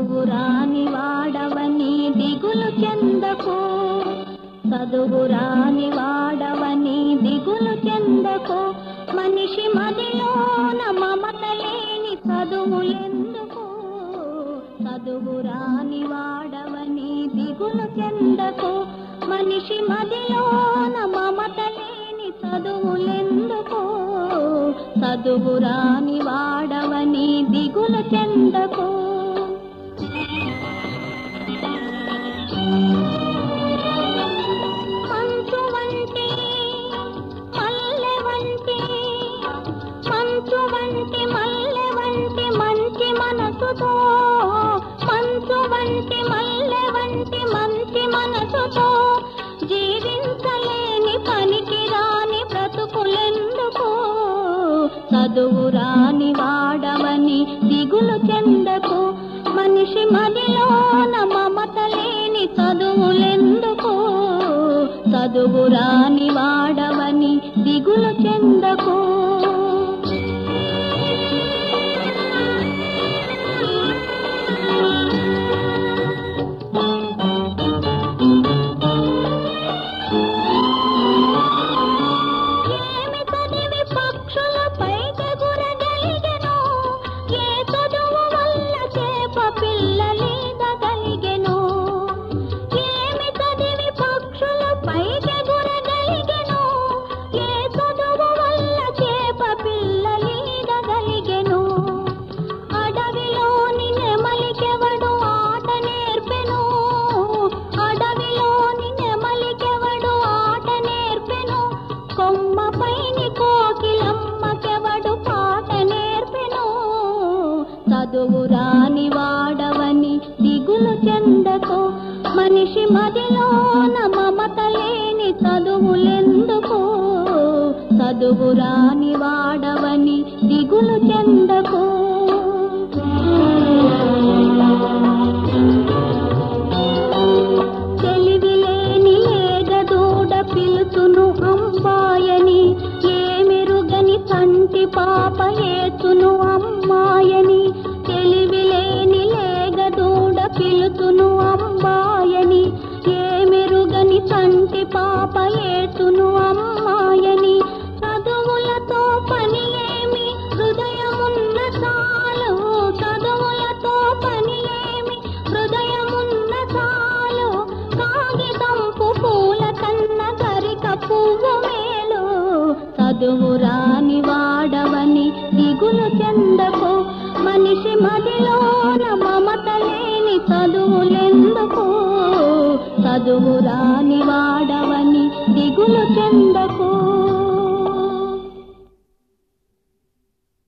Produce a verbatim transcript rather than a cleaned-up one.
చదువురాని వాడవని దిగులు చెందకు, చదువురాని వాడవని దిగులు చెందకు. మనిషి మదిలోన మమత లేని చదువులెందుకు, చదువురాని వాడవని దిగులు చెందకు. మనిషి మదిలోన మమత లేని చదువులెందుకు, చదువురాని వాడవని దిగులు చెందకు. మంచు వంటి మల్లె వంటి మంచు వంటి మల్లె వంటి మంచి మనసుతో, మంచు వంటి మల్లె వంటి మంచి మనసుతో జీవించలేని పనికి రాని బ్రతుకులెందుకు, చదువురాని వాడవని దిగులు చెందకు. మనిషి మదిలోన మమత లేని చదువులెందుకు, చదువురాని వాడవని దిగులు చెందకు. ఏమి చదివి పక్షులపై ఎగురగలిగెను, ఏ చదువు వల్ల చేప పిల్లలీదగలిగెను. ఏమి చదివి పక్షులపై ఎగురగలిగెను, ఏ చదువు వల్ల చేప పిల్లలీదగలిగెను. అడవిలోని నెమలికెవడు ఆట నేర్పెను, అడవిలోని నెమలికెవడు ఆట నేర్పెను. కొమ్మపైని కోకిలమ్మకెవడు పాట నేర్పెను, చదువురాని వాడవని దిగులు చెందకు. మనిషి మదిలోన మమత లేని చదువులెందుకు, చదువురాని వాడవని దిగులు చెందకు. తెలివిలేని లేగదూడ పిలుచును అంబాయని, ఏమెరుగని చంటి పాప ఏచును అమ్మాయని. తెలివిలేని లేగదూడ పిలుచును అంబాయని, ఏమెరుగని చంటి పాప ఏచును అమ్మాయని. చదువులతో పని ఏమి హృదయమున్న చాలు, చదువులతో పని ఏమి హృదయమున్న చాలు. కాగితంపు పూల కన్న గరిక పువ్వు మేలు, చదువురాని వాడవని దిగులు చెందకు. మనిషి మదిలోన మమత లేని చదువులెందుకు, చదువురాని వాడవని దిగులు చెందకు.